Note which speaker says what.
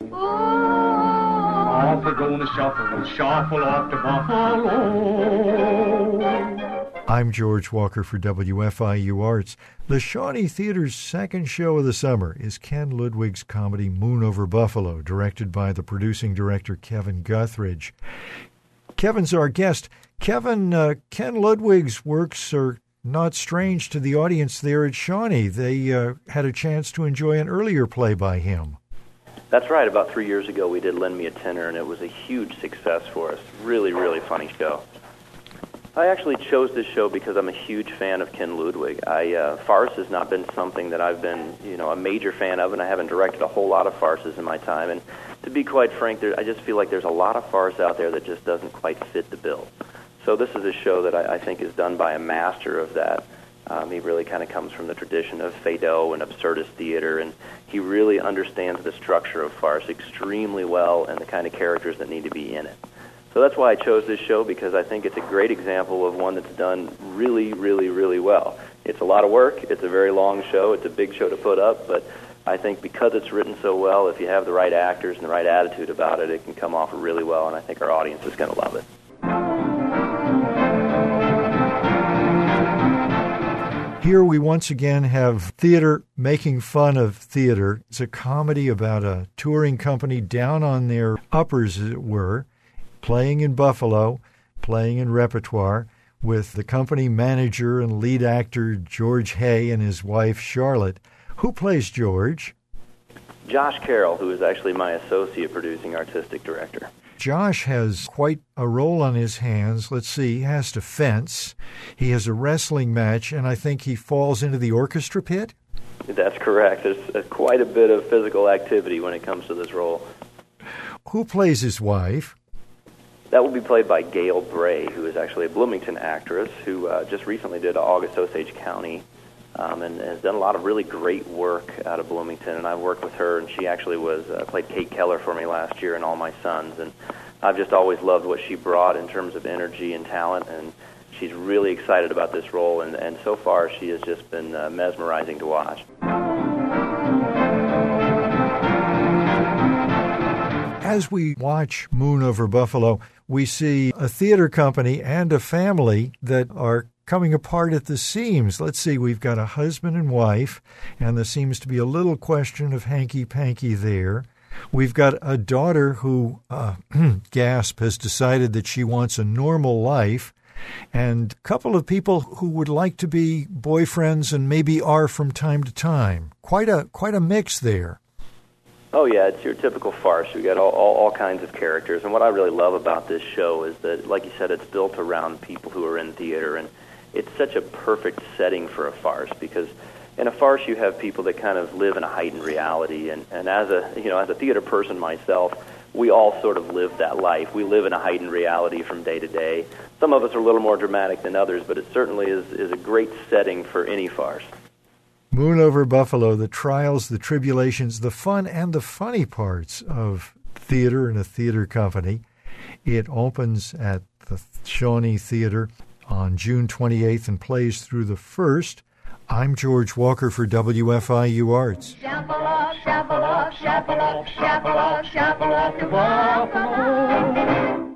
Speaker 1: Off we're gonna shuffle, shuffle off to Buffalo.
Speaker 2: I'm George Walker for WFIU Arts. The Shawnee Theater's second show of the summer is Ken Ludwig's comedy Moon Over Buffalo, directed by the producing director Kevin Guthridge. Kevin's our guest. Kevin, Ken Ludwig's works are not strange to the audience there at Shawnee. They had a chance to enjoy an earlier play by him.
Speaker 3: That's right. About 3 years ago, we did Lend Me a Tenor, and it was a huge success for us. Really, really funny show. I actually chose this show because I'm a huge fan of Ken Ludwig. Farce has not been something that I've been, a major fan of, and I haven't directed a whole lot of farces in my time. And to be quite frank, I just feel like there's a lot of farce out there that just doesn't quite fit the bill. So this is a show that I think is done by a master of that. He really kind of comes from the tradition of Feydeau and absurdist theater, and he really understands the structure of farce extremely well and the kind of characters that need to be in it. So that's why I chose this show, because I think it's a great example of one that's done really, really, really well. It's a lot of work. It's a very long show. It's a big show to put up, but I think because it's written so well, if you have the right actors and the right attitude about it, it can come off really well, and I think our audience is going to love it.
Speaker 2: Here we once again have theater making fun of theater. It's a comedy about a touring company down on their uppers, as it were, playing in Buffalo, playing in repertoire, with the company manager and lead actor George Hay and his wife Charlotte. Who plays George?
Speaker 3: Josh Carroll, who is actually my associate producing artistic director.
Speaker 2: Josh has quite a role on his hands. Let's see, he has to fence. He has a wrestling match, and I think he falls into the orchestra pit?
Speaker 3: That's correct. There's quite a bit of physical activity when it comes to this role.
Speaker 2: Who plays his wife?
Speaker 3: That will be played by Gail Bray, who is actually a Bloomington actress who just recently did August Osage County and has done a lot of really great work out of Bloomington. And I've worked with her, and she actually played Kate Keller for me last year in All My Sons. And I've just always loved what she brought in terms of energy and talent, and she's really excited about this role. And so far, she has just been mesmerizing to watch.
Speaker 2: As we watch Moon Over Buffalo, we see a theater company and a family that are coming apart at the seams. Let's see, we've got a husband and wife, and there seems to be a little question of hanky-panky there. We've got a daughter who, gasp, has decided that she wants a normal life, and a couple of people who would like to be boyfriends and maybe are from time to time. Quite a mix there.
Speaker 3: Oh, yeah, it's your typical farce. You've got all kinds of characters. And what I really love about this show is that, like you said, it's built around people who are in theater. And it's such a perfect setting for a farce, because in a farce you have people that kind of live in a heightened reality. And as a theater person myself, we all sort of live that life. We live in a heightened reality from day to day. Some of us are a little more dramatic than others, but it certainly is a great setting for any farce.
Speaker 2: Moon Over Buffalo, the trials, the tribulations, the fun and the funny parts of theater and a theater company. It opens at the Shawnee Theater on June 28th and plays through the 1st. I'm George Walker for WFIU Arts.
Speaker 1: Shapalak, shapalak, shapalak, shapalak, shapalak, Buffalo.